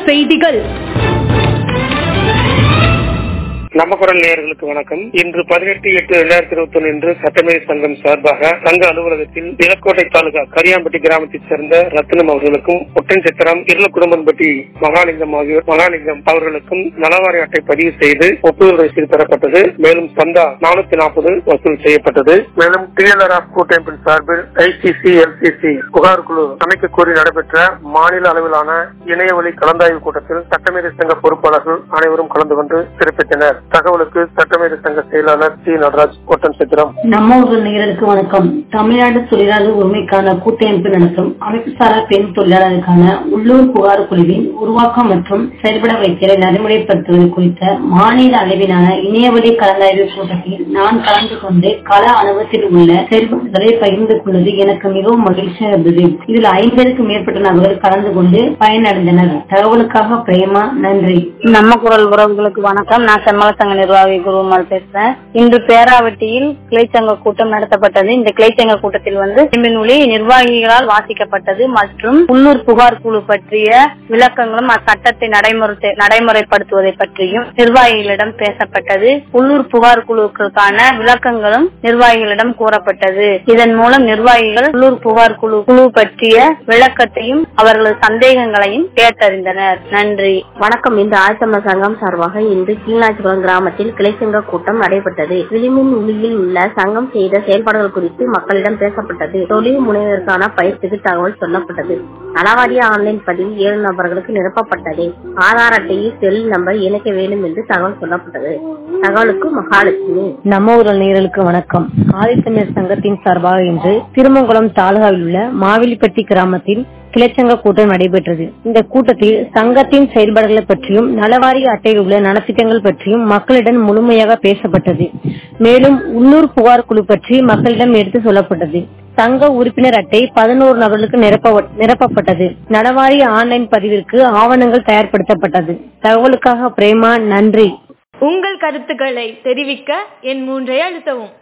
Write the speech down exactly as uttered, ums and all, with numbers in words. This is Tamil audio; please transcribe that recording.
செய்திகள். நம்ம குரல் நேயர்களுக்கு வணக்கம். இன்று பதினெட்டு எட்டு இரண்டாயிரத்தி இருபத்தி ஒன்று இன்று சட்டமேதை சங்கம் சார்பாக சங்க அலுவலகத்தில் நிலக்கோட்டை தாலுகா கரியாம்பட்டி கிராமத்தைச் சேர்ந்த ரத்னம் அவர்களுக்கும் ஒட்டன்சத்திரம் இருளக்குடும்பம்பட்டி மகாலிங்கம் ஆகியோர் மகாலிங்கம் அவர்களுக்கும் நலவாரி அட்டை பதிவு செய்து ஒப்புதல் ரசீது பெறப்பட்டது. மேலும் சந்தா நானூத்தி நாற்பது வசூல் செய்யப்பட்டது. மேலும் டிஎல்ஆர் ஆஃப் கூட்டமைப்பின் சார்பில் ஐசிசி எல்சிசி புகார் குழு அமைக்க கோரி நடைபெற்ற மாநில அளவிலான இணையவழி கலந்தாய்வு கூட்டத்தில் சட்டமேதை சங்க பொறுப்பாளர்கள் அனைவரும் கலந்து கொண்டு சிறப்பித்தனர். தகவலுக்கு சட்டமேதை சங்க செயலாளர் சி நடராஜ், ஒட்டன்சத்திரம். நம்ம ஊர் நேயர்களுக்கு வணக்கம். தமிழ்நாடு தொழிலாளர் உரிமைக்கான கூட்டமைப்பு நடத்தும் அமைப்பு சாரா பெண் தொழிலாளருக்கான உள்ளூர் புகார் குழுவின் உருவாக்கம் மற்றும் செயல்பட வைத்தலை நடைமுறைப்படுத்துவது குறித்த மாநில அளவிலான இணையவழி கலந்தாய்வு கூட்டத்தில் நான் கலந்து கொண்டு கள அனுபவத்தில் உள்ள செயல்பாடுகளை பகிர்ந்து கொள்வது எனக்கு மிகவும் மகிழ்ச்சியாக இருந்தது. இதில் ஐம்பதுக்கும் மேற்பட்ட நபர்கள் கலந்து கொண்டு பயனடைந்தனர். தகவலுக்காக பிரேமா, நன்றி. நம்ம குரல் உறவுகளுக்கு வணக்கம். நான் செம்மல சங்க நிர்வாகி குருமல் பேசுறேன். இன்று பேராவட்டியில் கிளைச்சங்க கூட்டம் நடத்தப்பட்டது. இந்த கிளைச்சங்க கூட்டத்தில் வந்து மொழி நிர்வாகிகளால் வாசிக்கப்பட்டது மற்றும் உள்ளூர் புகார் குழு பற்றிய விளக்கங்களும் அச்சட்டத்தை நடைமுறை நடைமுறைப்படுத்துவதை பற்றியும் நிர்வாகிகளிடம் பேசப்பட்டது. உள்ளூர் புகார் குழுக்களுக்கான விளக்கங்களும் நிர்வாகிகளிடம் கூறப்பட்டது. இதன் மூலம் நிர்வாகிகள் உள்ளூர் புகார் குழு குழு பற்றிய விளக்கத்தையும் அவர்களது சந்தேகங்களையும் கேட்டறிந்தனர். நன்றி. வணக்கம். இந்த ஆழ்த்தமிழ் சங்கம் சார்பாக இன்று கீழ்நாச்சிபுரம் கிராமத்தில் கிளைச்சங்க கூட்டம் நடைபெற்றது. விளிம்பின் ஒளியில் உள்ள சங்கம் செய்த செயல்பாடுகள் குறித்து மக்களிடம் பேசப்பட்டது. தொழில் முனைவதற்கான பயிற்சிக்கு தகவல் சொல்லப்பட்டது. நலவாரிய ஆன்லைன் பதிவு ஏழு நபர்களுக்கு நிரப்பப்பட்டது. ஆதார் அட்டையில் செல் நம்பர் இணைக்க வேண்டும் என்று தகவல் சொல்லப்பட்டது. தகவலுக்கு மகாலட்சுமி. நம்ம ஊர் நேயர்களுக்கு வணக்கம். ஆதித்தமிழர் சங்கத்தின் சார்பாக இன்று திருமங்குளம் தாலுகாவில் உள்ள மாவிலிப்பட்டி கிராமத்தில் கிளைச்சங்க கூட்டம் நடைபெற்றது. இந்த கூட்டத்தில் சங்கத்தின் செயல்பாடுகளை பற்றியும் நலவாரிய அட்டையில் உள்ள நலத்திட்டங்கள் பற்றியும் மக்களிடம் முழுமையாக பேசப்பட்டது. மேலும் உள்ளூர் புகார் குழு பற்றி மக்களிடம் எடுத்து சொல்லப்பட்டது. சங்க உறுப்பினர் அட்டை பதினோரு நபர்களுக்கு நிரப்பப்பட்டது. நலவாரிய ஆன்லைன் பதிவிற்கு ஆவணங்கள் தயார்படுத்தப்பட்டது. தகவலுக்காக பிரேமா, நன்றி. உங்கள் கருத்துக்களை தெரிவிக்க என் மூன்றை அழுத்தவும்.